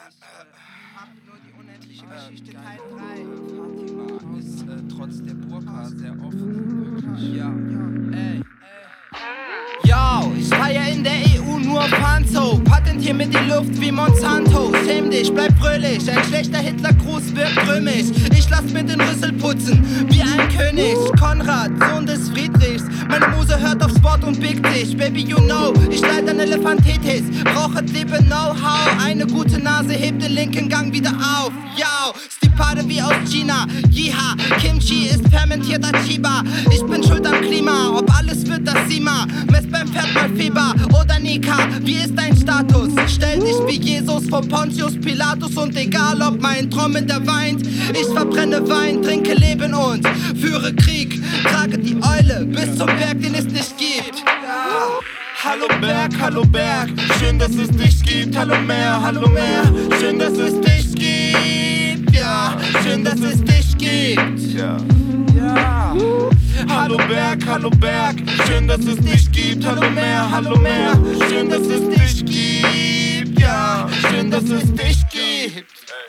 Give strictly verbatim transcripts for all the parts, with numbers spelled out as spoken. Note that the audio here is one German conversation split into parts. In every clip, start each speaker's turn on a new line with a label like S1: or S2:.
S1: hab nur die unendliche Geschichte Teil drei.
S2: Fatima ist äh, trotz der Burka sehr offen, wirklich. Ja, ey.
S1: Yo, ich feier in der E U nur Panzo. Patentier mir die Luft wie Monsanto. Schäm dich, bleib fröhlich. Ein schlechter Hitlergruß wirkt römisch. Ich lass mir den Rüssel putzen, wie ein König. Konrad, Sohn des Friedrichs. Meine Muse hört aufs Wort und biegt dich. Baby, you know, ich leid an Elefantitis. Brauche liebe Know-how. Eine gute Nase hebt den linken Gang wieder auf. Yo, Stipade wie aus China. Jiha, Kimchi ist fermentierter Chiba. Ich bin schuld am Klima. Ob alles wird, das sieh mal. Mess beim Pferd mal Fieber oder Nika. Wie ist dein Status? Stell dich wie Jesus vor Pontius Pilatus. Und egal ob mein Trommel weint, ich verbrenne Wein, trinke Leben und führe Krieg. Trage die Eule bis zum Berg, den es nicht gibt. Ja.
S3: Hallo Berg, hallo Berg, schön, dass es dich gibt. Hallo Meer, hallo Meer, schön, dass es dich gibt. Ja, schön, dass es dich gibt. Ja. Ja. Hallo Berg, hallo Berg, schön, dass es dich gibt. Hallo Meer, hallo Meer, schön, dass es dich gibt. Ja, schön, dass es dich gibt.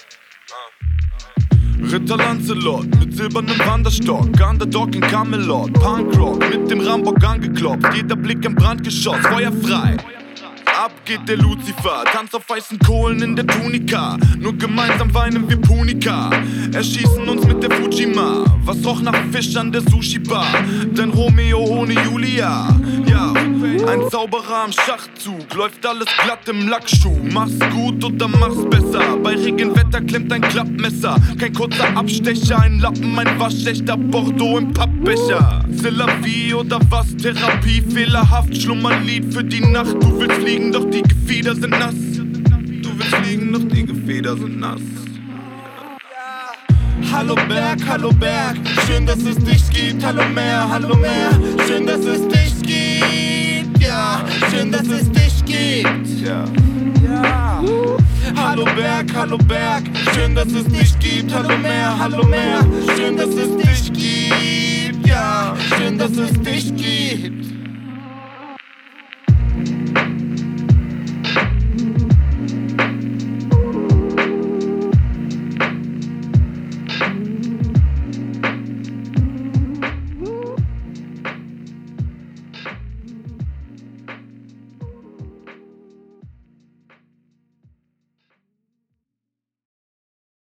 S4: Ritter Lancelot mit silbernem Wanderstock, Underdog in Camelot, Punkrock mit dem Rambock angeklopft, jeder Blick im Brandgeschoss, Feuer frei. Ab geht der Lucifer, tanzt auf weißen Kohlen in der Tunika. Nur gemeinsam weinen wir Punika. Erschießen uns mit der Fujima. Was roch nach Fisch an der Sushi-Bar? Dein Romeo ohne Julia. Ja, ein Zauberer am Schachzug. Läuft alles glatt im Lackschuh. Mach's gut oder mach's besser. Bei Regenwetter klemmt ein Klappmesser. Kein kurzer Abstecher, ein Lappen, ein waschechter Bordeaux im Pappbecher. C'est la vie oder was? Therapie, fehlerhaft, Schlummerlied für die Nacht. Du willst fliegen, doch die Gefieder sind nass. Du willst fliegen, doch die Gefieder sind nass.
S3: Hallo Berg, hallo Berg, schön, dass es dich gibt. Hallo Meer, hallo Meer, schön, dass es dich gibt. Ja, schön, dass es dich gibt. Ja. Ja. Hallo Berg, hallo Berg, schön, dass es dich gibt. Hallo Meer, hallo Meer, schön, dass es dich gibt. Ja, schön, dass es dich gibt.